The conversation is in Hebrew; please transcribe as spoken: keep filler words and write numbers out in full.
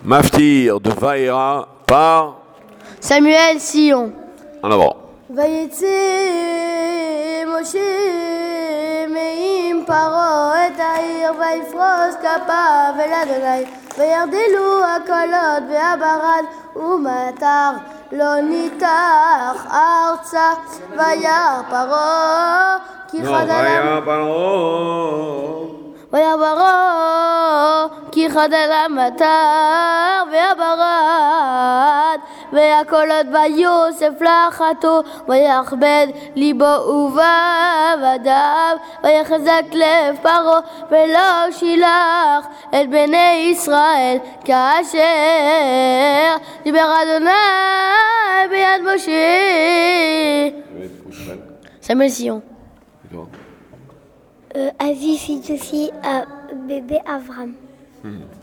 Maftir de Vaïra par Samuel Sion. En avant. ויצא משה מעם פרעה את העיר ויפרוס כפיו אל אדוני וירדלו הקולות והברד ומטר לא ניתח ארצה וירא פרעה כי חדל וירא פרעה כי חדל המטר והברד והקולות ויוסף לחתו ויכבד ליבו ובעבדיו ויחזק לב פרעה ולא שילח את בני ישראל כאשר דיבר אדוני ביד משה. Samuel Sion. Euh, Avi, fils de fille, à bébé Avram. Hmm.